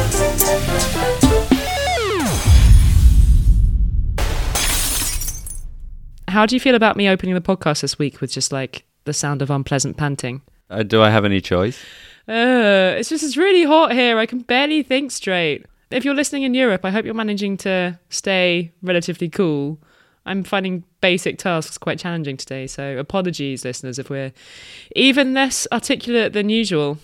How do you feel about me opening the podcast this week with just like the sound of unpleasant panting? Do I have any choice? It's really hot here. I can barely think straight. If you're listening in Europe, I hope you're managing to stay relatively cool. I'm finding basic tasks quite challenging today, so apologies, listeners, if we're even less articulate than usual.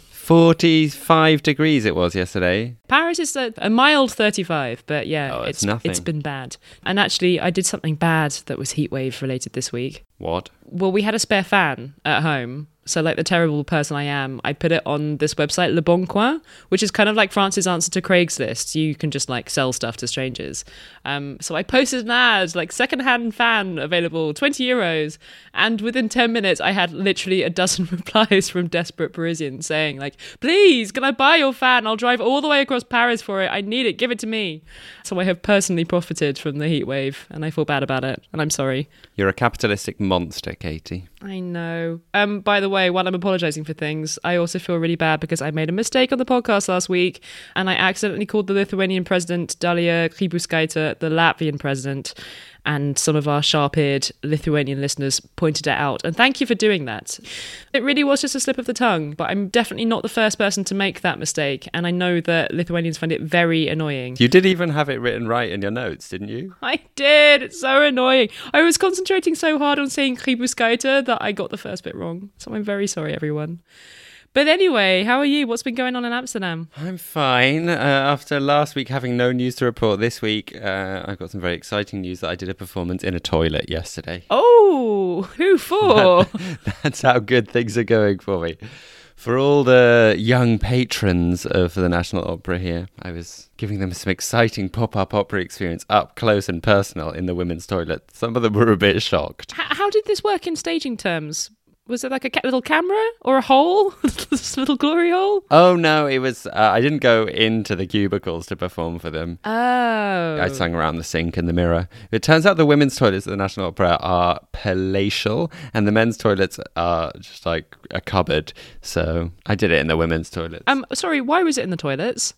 45 degrees it was yesterday. Paris is a mild 35, but yeah, it's nothing. It's been bad. And actually, I did something bad that was heatwave related this week. What? Well, we had a spare fan at home. So like the terrible person I am, I put it on this website, Le Bon Coin, which is kind of like France's answer to Craigslist. You can just like sell stuff to strangers. So I posted an ad, like secondhand fan available, 20 euros. And within 10 minutes, I had literally a dozen replies from desperate Parisians saying like, please, can I buy your fan? I'll drive all the way across Paris for it. I need it. Give it to me. So I have personally profited from the heat wave and I feel bad about it. And I'm sorry. You're a capitalistic monster, Katie. I know. By the way, while I'm apologising for things, I also feel really bad because I made a mistake on the podcast last week and I accidentally called the Lithuanian president, Dalia Grybauskaitė, the Latvian president, and some of our sharp-eared Lithuanian listeners pointed it out. And thank you for doing that. It really was just a slip of the tongue, but I'm definitely not the first person to make that mistake. And I know that Lithuanians find it very annoying. You did even have it written right in your notes, didn't you? I did. It's so annoying. I was concentrating so hard on saying Grybauskaitė that I got the first bit wrong. So I'm very sorry, everyone. But anyway, how are you? What's been going on in Amsterdam? I'm fine. After last week having no news to report, this week I've got some very exciting news that I did a performance in a toilet yesterday. Oh, who for? That's how good things are going for me. For all the young patrons of the National Opera here, I was giving them some exciting pop-up opera experience up close and personal in the women's toilet. Some of them were a bit shocked. How did this work in staging terms? Was it like a little camera or a hole? This little glory hole? Oh, no, it was... I didn't go into the cubicles to perform for them. Oh. I sung around the sink and the mirror. It turns out the women's toilets at the National Opera are palatial and the men's toilets are just like a cupboard. So I did it in the women's toilets. Sorry, why was it in the toilets?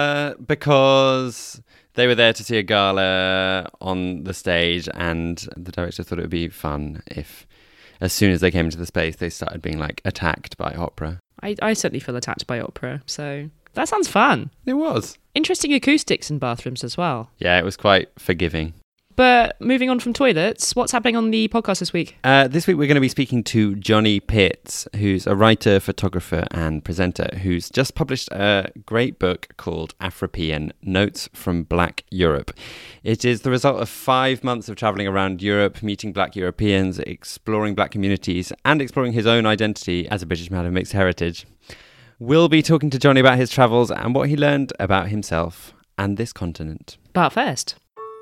Because... they were there to see a gala on the stage and the director thought it would be fun if... as soon as they came into the space, they started being, like, attacked by opera. I certainly feel attacked by opera, so that sounds fun. It was. Interesting acoustics in bathrooms as well. Yeah, it was quite forgiving. But moving on from toilets, what's happening on the podcast this week? This week we're going to be speaking to Johnny Pitts, who's a writer, photographer and presenter who's just published a great book called Afropean, Notes from Black Europe. It is the result of 5 months of travelling around Europe, meeting Black Europeans, exploring Black communities and exploring his own identity as a British man of mixed heritage. We'll be talking to Johnny about his travels and what he learned about himself and this continent. But first...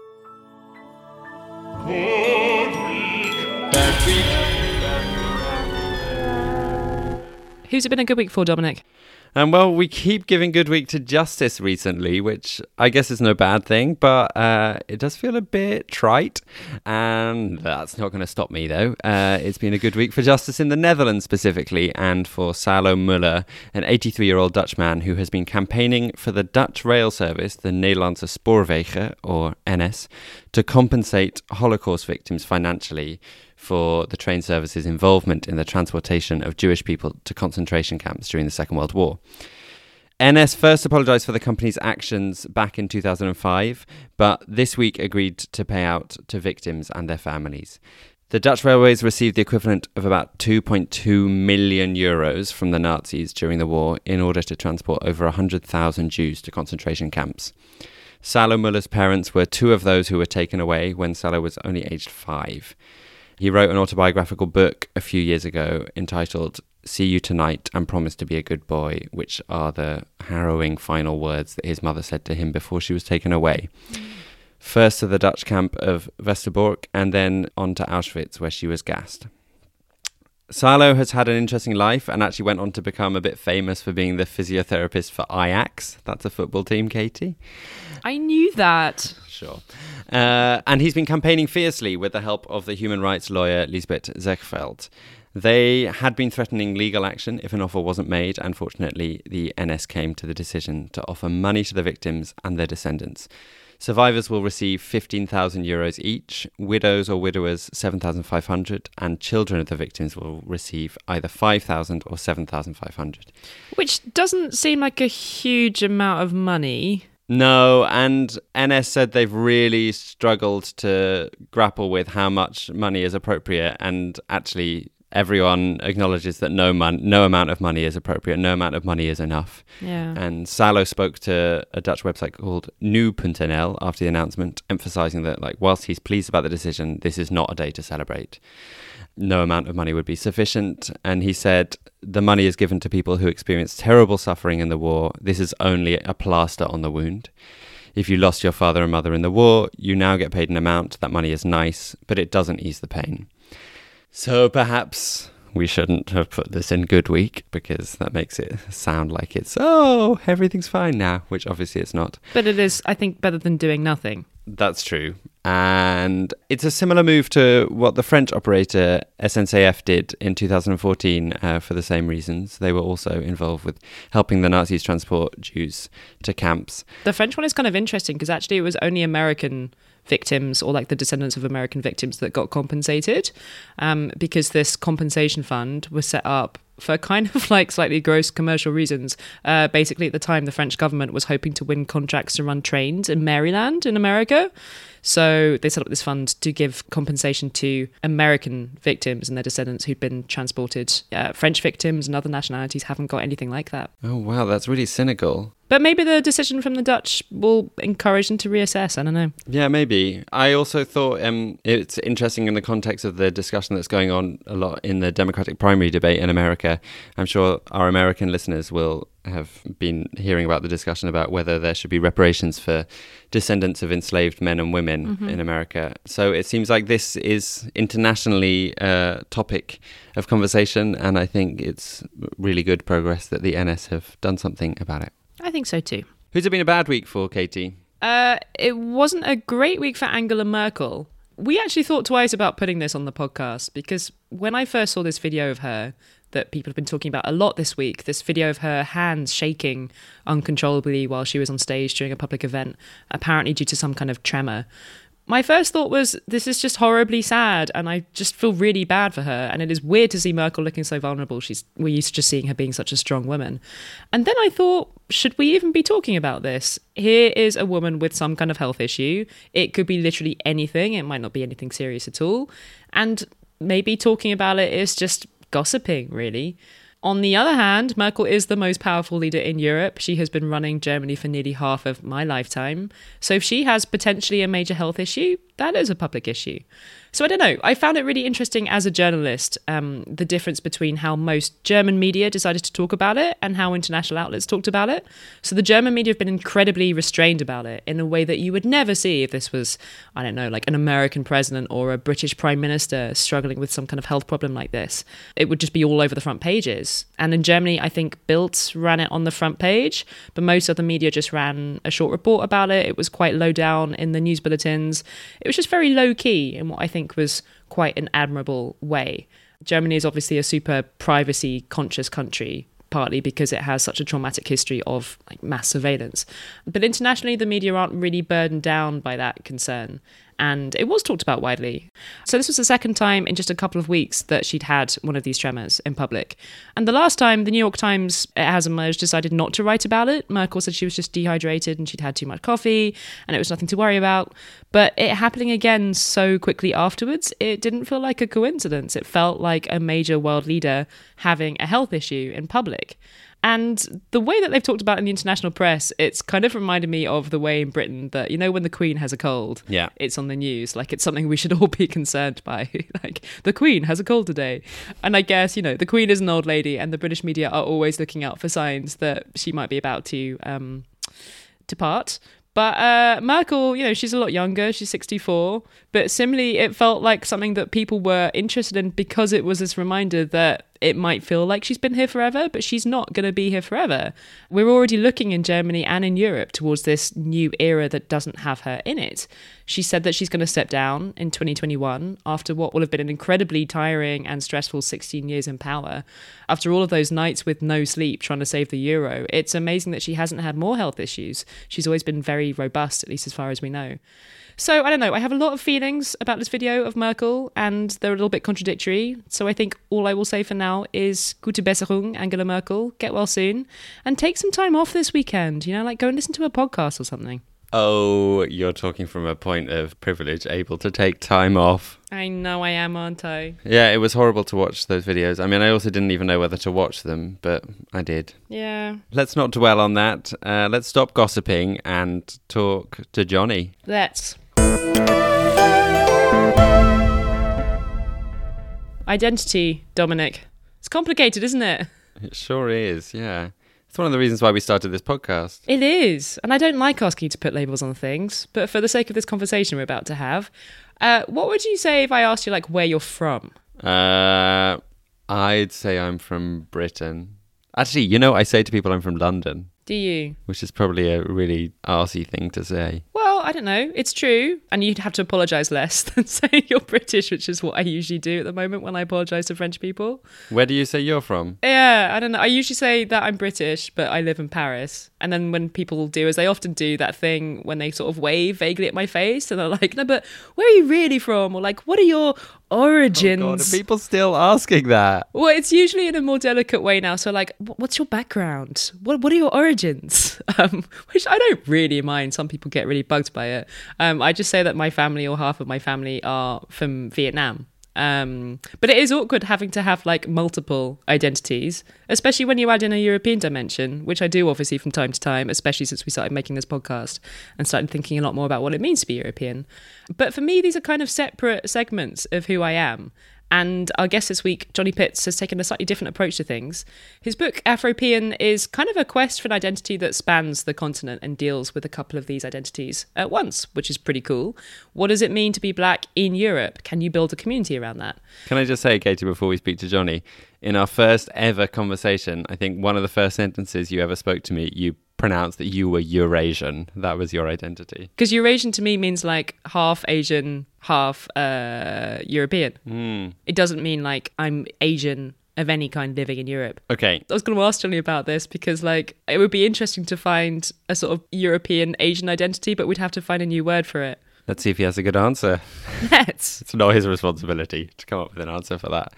who's it been a good week for, Dominic? Well, we keep giving good week to justice recently, which I guess is no bad thing, but it does feel a bit trite, and that's not going to stop me, though. It's been a good week for justice in the Netherlands specifically, and for Salo Muller, an 83-year-old Dutch man who has been campaigning for the Dutch rail service, the Nederlandse Spoorwegen, or NS, to compensate Holocaust victims financially for the train service's involvement in the transportation of Jewish people to concentration camps during the Second World War. NS first apologised for the company's actions back in 2005, but this week agreed to pay out to victims and their families. The Dutch railways received the equivalent of about 2.2 million euros from the Nazis during the war in order to transport over 100,000 Jews to concentration camps. Salo Muller's parents were two of those who were taken away when Salo was only aged 5. He wrote an autobiographical book a few years ago entitled See You Tonight and Promise to Be a Good Boy, which are the harrowing final words that his mother said to him before she was taken away. First to the Dutch camp of Westerbork and then on to Auschwitz, where she was gassed. Salo has had an interesting life and actually went on to become a bit famous for being the physiotherapist for Ajax. That's a football team, Katie. I knew that. Sure. And he's been campaigning fiercely with the help of the human rights lawyer Lisbeth Zegveld. They had been threatening legal action if an offer wasn't made. Unfortunately, the NS came to the decision to offer money to the victims and their descendants. Survivors will receive 15,000 euros each, widows or widowers 7,500, and children of the victims will receive either 5,000 or 7,500. Which doesn't seem like a huge amount of money. No, and NS said they've really struggled to grapple with how much money is appropriate, and actually everyone acknowledges that no amount of money is appropriate, no amount of money is enough. Yeah. And Salo spoke to a Dutch website called Nu.nl after the announcement, emphasising that, like, whilst he's pleased about the decision, this is not a day to celebrate. No amount of money would be sufficient. And he said, the money is given to people who experienced terrible suffering in the war. This is only a plaster on the wound. If you lost your father and mother in the war, you now get paid an amount. That money is nice, but it doesn't ease the pain. So perhaps we shouldn't have put this in Good Week, because that makes it sound like it's, everything's fine now, which obviously it's not. But it is, I think, better than doing nothing. That's true. And it's a similar move to what the French operator SNCF did in 2014 for the same reasons. They were also involved with helping the Nazis transport Jews to camps. The French one is kind of interesting because actually it was only American victims, or like the descendants of American victims, that got compensated, because this compensation fund was set up for kind of like slightly gross commercial reasons. Basically, at the time, the French government was hoping to win contracts to run trains in Maryland in America. So they set up this fund to give compensation to American victims and their descendants who'd been transported. French victims and other nationalities haven't got anything like that. Oh, wow, that's really cynical. But maybe the decision from the Dutch will encourage them to reassess. I don't know. Yeah, maybe. I also thought it's interesting in the context of the discussion that's going on a lot in the Democratic primary debate in America. I'm sure our American listeners will have been hearing about the discussion about whether there should be reparations for descendants of enslaved men and women in America. So it seems like this is internationally a topic of conversation, and I think it's really good progress that the NS have done something about it. I think so too. Who's it been a bad week for, Katie? It wasn't a great week for Angela Merkel. We actually thought twice about putting this on the podcast, because when I first saw this video of her that people have been talking about a lot this week, this video of her hands shaking uncontrollably while she was on stage during a public event, apparently due to some kind of tremor, my first thought was, this is just horribly sad, and I just feel really bad for her, and it is weird to see Merkel looking so vulnerable. We're used to just seeing her being such a strong woman. And then I thought, should we even be talking about this? Here is a woman with some kind of health issue. It could be literally anything. It might not be anything serious at all. And maybe talking about it is just gossiping, really. On the other hand, Merkel is the most powerful leader in Europe. She has been running Germany for nearly half of my lifetime. So if she has potentially a major health issue, that is a public issue. So I don't know. I found it really interesting as a journalist, the difference between how most German media decided to talk about it and how international outlets talked about it. So the German media have been incredibly restrained about it in a way that you would never see if this was, I don't know, like an American president or a British prime minister struggling with some kind of health problem like this. It would just be all over the front pages. And in Germany, I think Bild ran it on the front page, but most other media just ran a short report about it. It was quite low down in the news bulletins. It was just very low key in what I think was quite an admirable way. Germany is obviously a super privacy conscious country, partly because it has such a traumatic history of like mass surveillance. But internationally, the media aren't really burdened down by that concern. And it was talked about widely. So this was the second time in just a couple of weeks that she'd had one of these tremors in public. And the last time, the New York Times, it has emerged, decided not to write about it. Merkel said she was just dehydrated and she'd had too much coffee and it was nothing to worry about. But it happening again so quickly afterwards, it didn't feel like a coincidence. It felt like a major world leader having a health issue in public. And the way that they've talked about in the international press, it's kind of reminded me of the way in Britain that, you know, when the Queen has a cold, it's on the news. Like, it's something we should all be concerned by. Like, the Queen has a cold today. And I guess, you know, the Queen is an old lady and the British media are always looking out for signs that she might be about to depart. But Merkel, you know, she's a lot younger. She's 64. But similarly, it felt like something that people were interested in because it was this reminder that it might feel like she's been here forever, but she's not going to be here forever. We're already looking in Germany and in Europe towards this new era that doesn't have her in it. She said that she's going to step down in 2021 after what will have been an incredibly tiring and stressful 16 years in power. After all of those nights with no sleep trying to save the euro, it's amazing that she hasn't had more health issues. She's always been very robust, at least as far as we know. So, I don't know, I have a lot of feelings about this video of Merkel, and they're a little bit contradictory. So I think all I will say for now is Gute Besserung, Angela Merkel, get well soon, and take some time off this weekend, like go and listen to a podcast or something. Oh, you're talking from a point of privilege, able to take time off. I know I am, aren't I? Yeah, it was horrible to watch those videos. I mean, I also didn't even know whether to watch them, but I did. Yeah. Let's not dwell on that. Let's stop gossiping and talk to Johnny. Let's. Identity, Dominic. It's complicated, isn't it? It sure is, yeah. It's one of the reasons why we started this podcast. It is. And I don't like asking you to put labels on things, but for the sake of this conversation we're about to have, what would you say if I asked you, where you're from? I'd say I'm from Britain. Actually, I say to people I'm from London. Do you? Which is probably a really arsey thing to say. Well, I don't know. It's true. And you'd have to apologise less than saying you're British, which is what I usually do at the moment when I apologise to French people. Where do you say you're from? Yeah, I don't know. I usually say that I'm British, but I live in Paris. And then when people do, as they often do, that thing when they sort of wave vaguely at my face and they're like, no, but where are you really from? Or what are your origins? Oh God, are people still asking that? Well, it's usually in a more delicate way now. So what's your background? What are your origins? Which I don't really mind. Some people get really bugged by it. I just say that my family or half of my family are from Vietnam. But it is awkward having to have multiple identities, especially when you add in a European dimension, which I do obviously from time to time, especially since we started making this podcast and started thinking a lot more about what it means to be European. But for me, these are kind of separate segments of who I am. And our guest this week, Johnny Pitts, has taken a slightly different approach to things. His book, Afropean, is kind of a quest for an identity that spans the continent and deals with a couple of these identities at once, which is pretty cool. What does it mean to be black in Europe? Can you build a community around that? Can I just say, Katie, before we speak to Johnny, in our first ever conversation, I think one of the first sentences you ever spoke to me, you pronounced that you were Eurasian. That was your identity. Because Eurasian to me means half Asian, half European. It doesn't mean I'm Asian of any kind living in Europe. Okay. I was going to ask Johnny about this because it would be interesting to find a sort of European Asian identity, but we'd have to find a new word for it. Let's see if he has a good answer. Let's. It's not his responsibility to come up with an answer for that.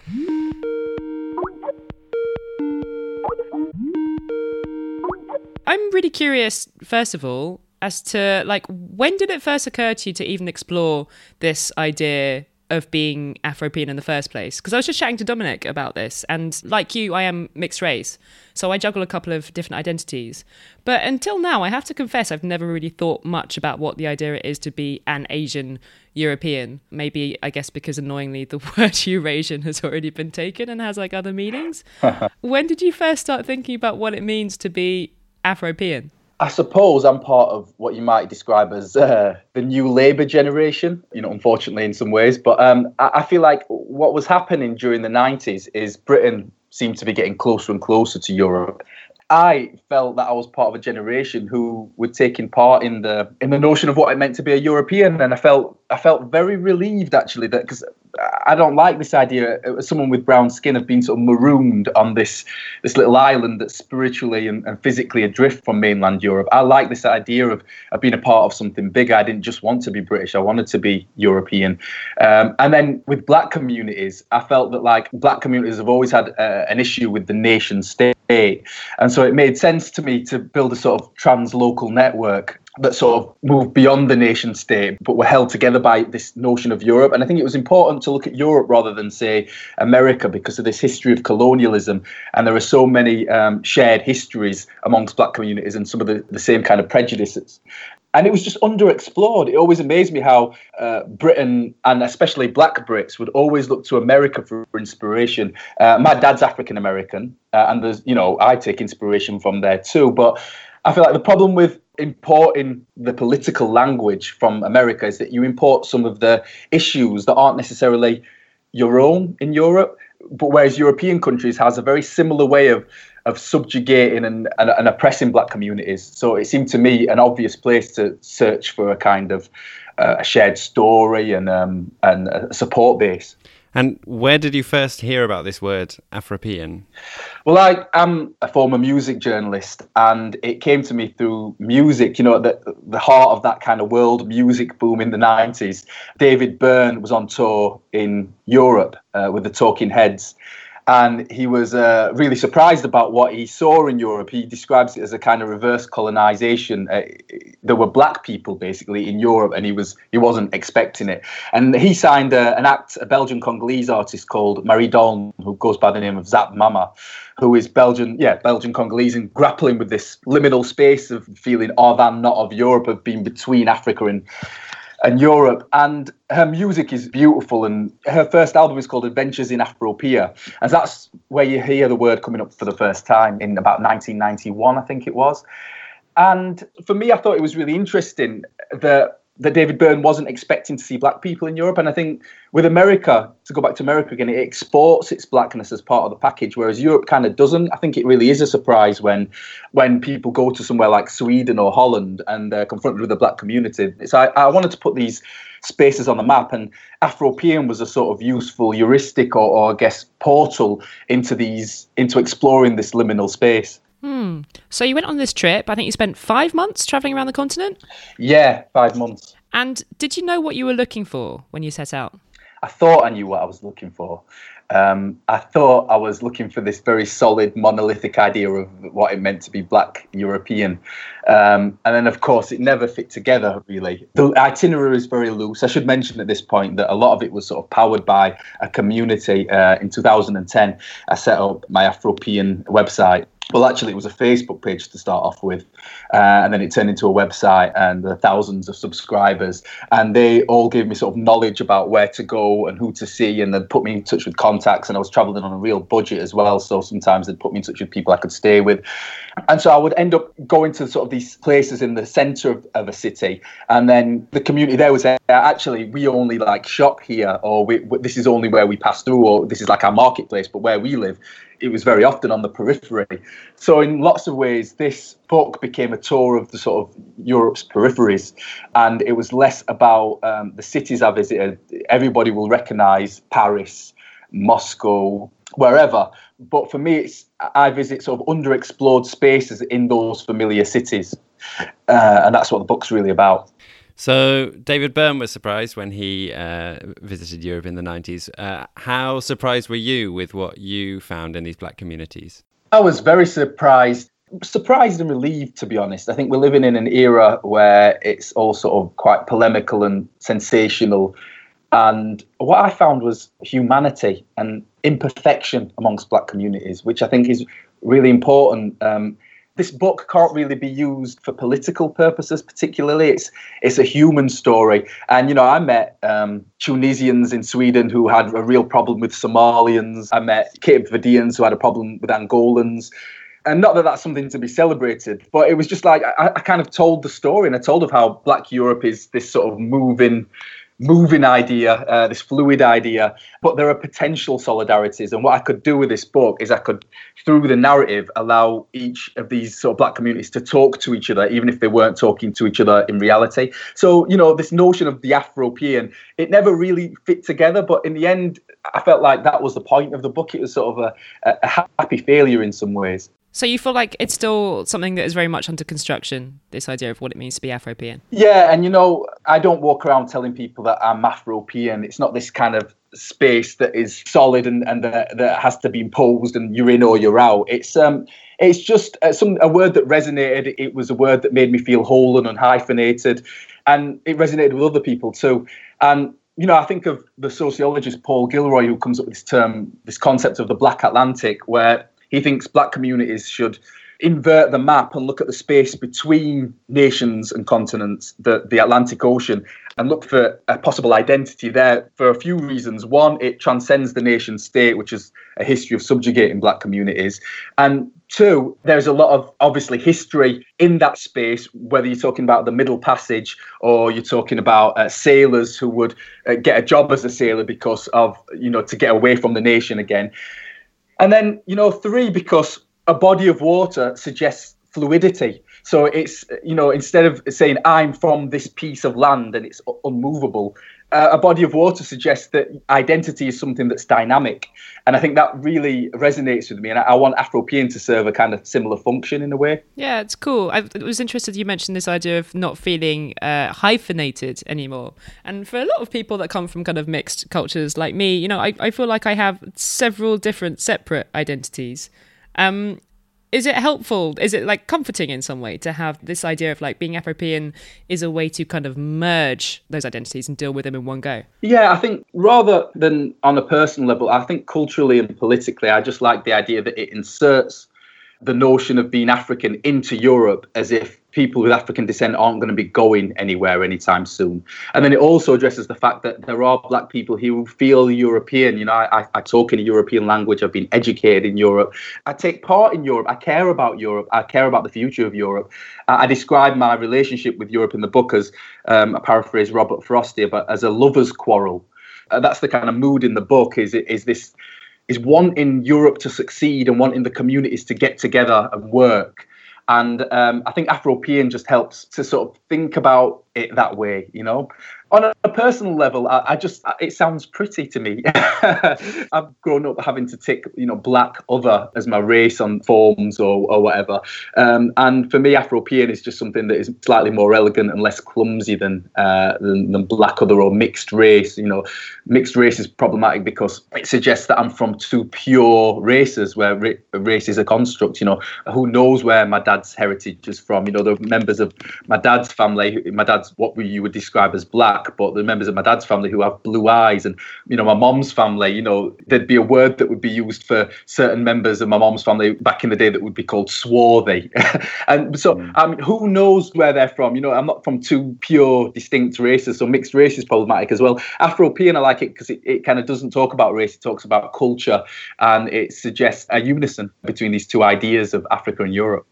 I'm really curious, first of all, as to when did it first occur to you to even explore this idea of being Afropean in the first place? Because I was just chatting to Dominic about this, and like you, I am mixed race, so I juggle a couple of different identities. But until now, I have to confess, I've never really thought much about what the idea is to be an Asian European. Maybe, I guess, because annoyingly, the word Eurasian has already been taken and has other meanings. When did you first start thinking about what it means to be Afropean? I suppose I'm part of what you might describe as the new Labour generation, unfortunately in some ways. But I feel like what was happening during the 90s is Britain seemed to be getting closer and closer to Europe. I felt that I was part of a generation who were taking part in the notion of what it meant to be a European, and I felt very relieved actually that, because I don't like this idea of someone with brown skin of being sort of marooned on this little island that's spiritually and physically adrift from mainland Europe. I like this idea of being a part of something bigger. I didn't just want to be British, I wanted to be European. And then with black communities, I felt that black communities have always had an issue with the nation state. And so it made sense to me to build a sort of trans-local network that sort of moved beyond the nation state, but were held together by this notion of Europe. And I think it was important to look at Europe rather than, say, America, because of this history of colonialism. And there are so many shared histories amongst black communities and some of the same kind of prejudices. And it was just underexplored. It always amazed me how Britain, and especially black Brits, would always look to America for inspiration. My dad's African American, and there's, I take inspiration from there too. But I feel like the problem with importing the political language from America is that you import some of the issues that aren't necessarily your own in Europe. but whereas European countries has a very similar way of subjugating and oppressing black communities. So it seemed to me an obvious place to search for a kind of a shared story and a support base. And where did you first hear about this word, Afropean? Well, I am a former music journalist, and it came to me through music, you know, the heart of that kind of world music boom in the 90s. David Byrne was on tour in Europe with the Talking Heads, and he was really surprised about what he saw in Europe. He describes it as a kind of reverse colonization. There were black people basically in Europe, and he wasn't expecting it. And he signed a Belgian Congolese artist called Marie Doln, who goes by the name of Zap Mama, who is Belgian Congolese, and grappling with this liminal space of feeling of and not of Europe, of being between Africa and Europe. And her music is beautiful, and her first album is called Adventures in Afropia, and that's where you hear the word coming up for the first time in about 1991, I think it was. And for me, I thought it was really interesting that David Byrne wasn't expecting to see black people in Europe. And I think with America, to go back to America again, it exports its blackness as part of the package, whereas Europe kind of doesn't. I think it really is a surprise when people go to somewhere like Sweden or Holland and they're confronted with a black community. So I wanted to put these spaces on the map, and Afropean was a sort of useful heuristic or I guess portal into exploring this liminal space. So you went on this trip. I think you spent 5 months traveling around the continent? Yeah, 5 months. And did you know what you were looking for when you set out? I thought I knew what I was looking for. I thought I was looking for this very solid, monolithic idea of what it meant to be black European. And then, of course, it never fit together, really. The itinerary is very loose. I should mention at this point that a lot of it was sort of powered by a community. In 2010, I set up my Afropean website. Well, actually, it was a Facebook page to start off with, and then it turned into a website, and there are thousands of subscribers, and they all gave me sort of knowledge about where to go and who to see, and then put me in touch with contacts, and I was traveling on a real budget as well, so sometimes they'd put me in touch with people I could stay with. And so I would end up going to sort of these places in the centre of a city, and then the community there was actually, we only like shop here, or this is only where we pass through, or this is like our marketplace, but where we live, it was very often on the periphery. So in lots of ways, this book became a tour of the sort of Europe's peripheries, and it was less about the cities I visited. Everybody will recognise Paris, Moscow, wherever. But for me, I visit sort of underexplored spaces in those familiar cities, and that's what the book's really about. So David Byrne was surprised when he visited Europe in the 90s. How surprised were you with what you found in these black communities? I was very surprised and relieved, to be honest. I think we're living in an era where it's all sort of quite polemical and sensational. And what I found was humanity and imperfection amongst black communities, which I think is really important. This book can't really be used for political purposes, particularly. It's a human story. And, you know, I met Tunisians in Sweden who had a real problem with Somalians. I met Cape Verdeans who had a problem with Angolans. And not that that's something to be celebrated, but it was just like I kind of told the story, and I told of how black Europe is this sort of moving idea, this fluid idea, but there are potential solidarities. And what I could do with this book is I could, through the narrative, allow each of these sort of black communities to talk to each other, even if they weren't talking to each other in reality. So, you know, this notion of the Afropean, it never really fit together, but in the end, I felt like that was the point of the book. It was sort of a happy failure in some ways. So you feel like it's still something that is very much under construction, this idea of what it means to be Afropean? Yeah, and you know, I don't walk around telling people that I'm Afropean. It's not this kind of space that is solid and that has to be imposed and you're in or you're out. It's just a word that resonated. It was a word that made me feel whole and unhyphenated, and it resonated with other people too. And you know, I think of the sociologist Paul Gilroy, who comes up with this concept of the Black Atlantic, where he thinks black communities should invert the map and look at the space between nations and continents, the Atlantic Ocean, and look for a possible identity there for a few reasons. One, it transcends the nation state, which is a history of subjugating black communities. And two, there's a lot of, obviously, history in that space, whether you're talking about the Middle Passage or you're talking about sailors who would get a job as a sailor because of, to get away from the nation again. And then, three, because a body of water suggests fluidity. So it's, instead of saying I'm from this piece of land and it's unmovable, a body of water suggests that identity is something that's dynamic. And I think that really resonates with me. And I want Afropean to serve a kind of similar function in a way. Yeah, it's cool. I was interested you mentioned this idea of not feeling hyphenated anymore. And for a lot of people that come from kind of mixed cultures like me, I feel like I have several different separate identities. Is it helpful? Is it like comforting in some way to have this idea of like being Afropean is a way to kind of merge those identities and deal with them in one go? Yeah, I think rather than on a personal level, I think culturally and politically, I just like the idea that it inserts the notion of being African into Europe as if people with African descent aren't going to be going anywhere anytime soon. And then it also addresses the fact that there are black people who feel European. I talk in a European language. I've been educated in Europe. I take part in Europe. I care about Europe. I care about the future of Europe. I describe my relationship with Europe in the book as, I paraphrase Robert Frost here, but as a lover's quarrel. That's the kind of mood in the book, is wanting Europe to succeed and wanting the communities to get together and work. And I think Afropean just helps to sort of think about it that way, On a personal level, it sounds pretty to me. I've grown up having to tick, black other as my race on forms or whatever. And for me, Afropean is just something that is slightly more elegant and less clumsy than black other or mixed race. Mixed race is problematic because it suggests that I'm from two pure races where race is a construct. Who knows where my dad's heritage is from? The members of my dad's family, my dad's what you would describe as black, but the members of my dad's family who have blue eyes, and my mom's family, there'd be a word that would be used for certain members of my mom's family back in the day that would be called swarthy. And so who knows where they're from? I'm not from two pure distinct races, so mixed race is problematic as well. Afropean, I like it because it kind of doesn't talk about race, it talks about culture, and it suggests a unison between these two ideas of Africa and Europe.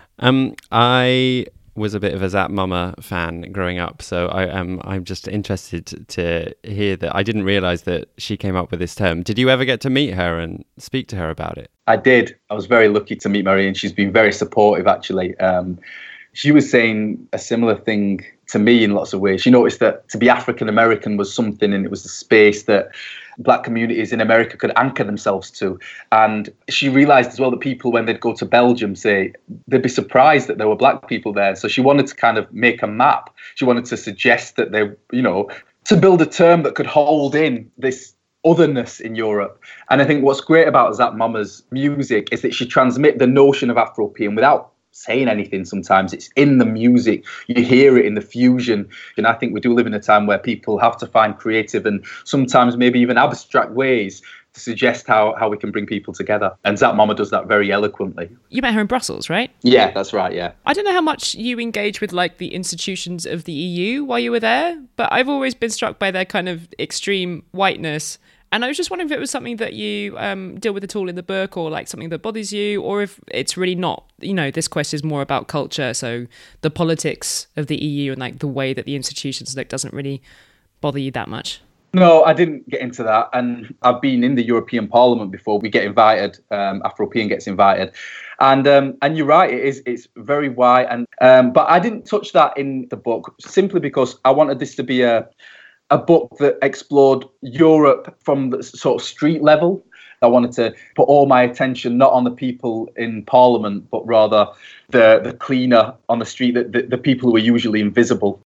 I was a bit of a Zap Mama fan growing up, so I'm just interested to hear that. I didn't realise that she came up with this term. Did you ever get to meet her and speak to her about it? I did. I was very lucky to meet Marie, and she's been very supportive, actually. She was saying a similar thing to me in lots of ways. She noticed that to be African American was something, and it was a space that black communities in America could anchor themselves to. And she realised as well that people, when they'd go to Belgium, say, they'd be surprised that there were black people there. So she wanted to kind of make a map. She wanted to suggest that they, to build a term that could hold in this otherness in Europe. And I think what's great about Zap Mama's music is that she transmits the notion of Afropean without saying anything. Sometimes it's in the music, you hear it in the fusion. And I think we do live in a time where people have to find creative and sometimes maybe even abstract ways to suggest how we can bring people together. And Zap Mama does that very eloquently. You met her in Brussels, right? Yeah, that's right, yeah. I don't know how much you engage with like the institutions of the EU while you were there, but I've always been struck by their kind of extreme whiteness. And I was just wondering if it was something that you deal with at all in the book, or like something that bothers you, or if it's really not, this quest is more about culture. So the politics of the EU and like the way that the institutions look doesn't really bother you that much. No, I didn't get into that. And I've been in the European Parliament before. We get invited, Afropean gets invited. And you're right, it's very white. But I didn't touch that in the book simply because I wanted this to be a book that explored Europe from the sort of street level. I wanted to put all my attention not on the people in Parliament, but rather the cleaner on the street, the people who are usually invisible.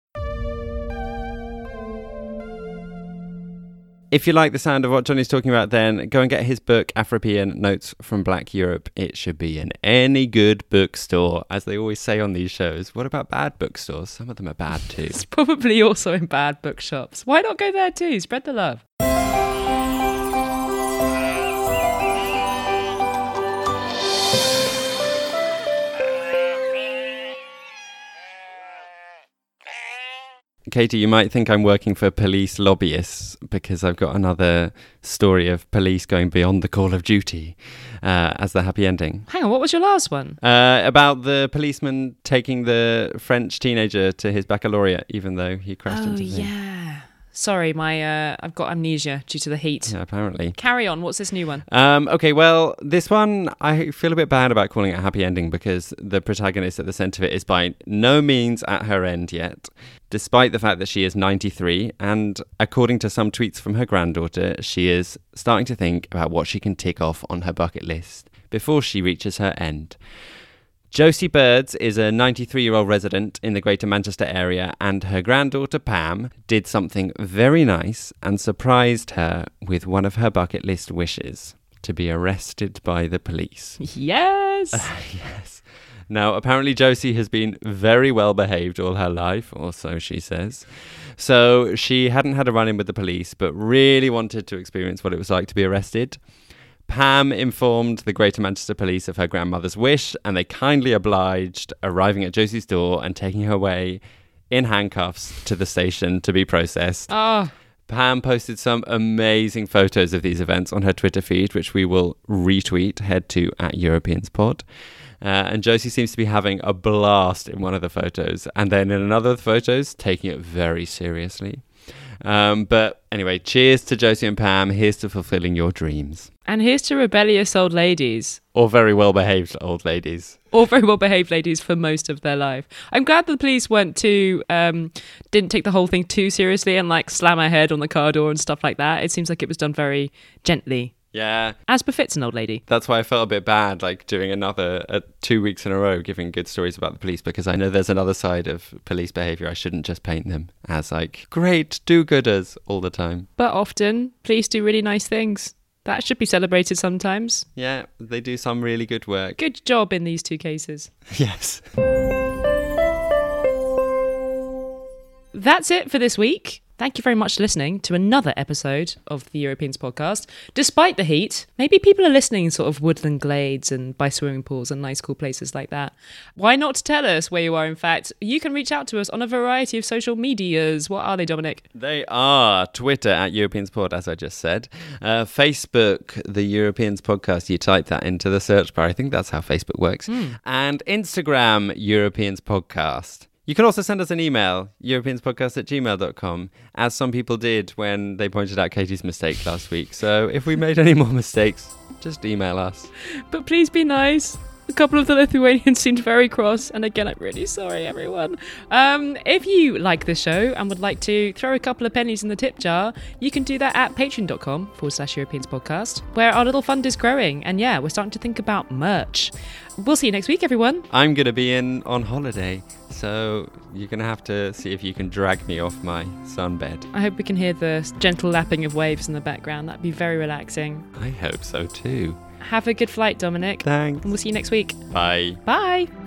If you like the sound of what Johnny's talking about, then go and get his book, Afropean Notes from Black Europe. It should be in any good bookstore, as they always say on these shows. What about bad bookstores? Some of them are bad too. It's probably also in bad bookshops. Why not go there too? Spread the love. Katie, you might think I'm working for police lobbyists because I've got another story of police going beyond the call of duty as the happy ending. Hang on, what was your last one? About the policeman taking the French teenager to his baccalaureate, even though he crashed into the thing. Yeah. Sorry, I've got amnesia due to the heat. Yeah, apparently. Carry on. What's this new one? Okay, well, this one, I feel a bit bad about calling it a happy ending because the protagonist at the centre of it is by no means at her end yet, despite the fact that she is 93, and according to some tweets from her granddaughter, she is starting to think about what she can tick off on her bucket list before she reaches her end. Josie Birds is a 93-year-old resident in the Greater Manchester area, and her granddaughter Pam did something very nice and surprised her with one of her bucket list wishes: to be arrested by the police. Yes! Yes. Now, apparently Josie has been very well behaved all her life, or so she says. So she hadn't had a run-in with the police, but really wanted to experience what it was like to be arrested. Pam informed the Greater Manchester Police of her grandmother's wish, and they kindly obliged, arriving at Josie's door and taking her away in handcuffs to the station to be processed. Oh. Pam posted some amazing photos of these events on her Twitter feed, which we will retweet. Head to @EuropeansPod. And Josie seems to be having a blast in one of the photos, and then in another of the photos, taking it very seriously. But anyway, cheers to Josie and Pam. Here's to fulfilling your dreams. And here's to rebellious old ladies. Or very well-behaved old ladies. Or very well-behaved ladies for most of their life. I'm glad the police didn't take the whole thing too seriously and like slam her head on the car door and stuff like that. It seems like it was done very gently. Yeah. As befits an old lady. That's why I felt a bit bad, like doing another 2 weeks in a row giving good stories about the police, because I know there's another side of police behaviour. I shouldn't just paint them as like great do-gooders all the time. But often, police do really nice things. That should be celebrated sometimes. Yeah, they do some really good work. Good job in these two cases. Yes. That's it for this week. Thank you very much for listening to another episode of the Europeans podcast. Despite the heat, maybe people are listening in sort of woodland glades and by swimming pools and nice cool places like that. Why not tell us where you are, in fact? You can reach out to us on a variety of social medias. What are they, Dominic? They are Twitter @EuropeansPod, as I just said. Facebook, the Europeans podcast. You type that into the search bar. I think that's how Facebook works. And Instagram, Europeans podcast. You can also send us an email, europeanspodcast@gmail.com, as some people did when they pointed out Katie's mistake last week. So if we made any more mistakes, just email us. But please be nice. A couple of the Lithuanians seemed very cross, and again, I'm really sorry, everyone. If you like this show and would like to throw a couple of pennies in the tip jar, you can do that at patreon.com/Europeans podcast, where our little fund is growing. And yeah, we're starting to think about merch. We'll see you next week, everyone. I'm going to be on holiday, so you're going to have to see if you can drag me off my sunbed. I hope we can hear the gentle lapping of waves in the background. That'd be very relaxing. I hope so too. Have a good flight, Dominic. Thanks. And we'll see you next week. Bye. Bye.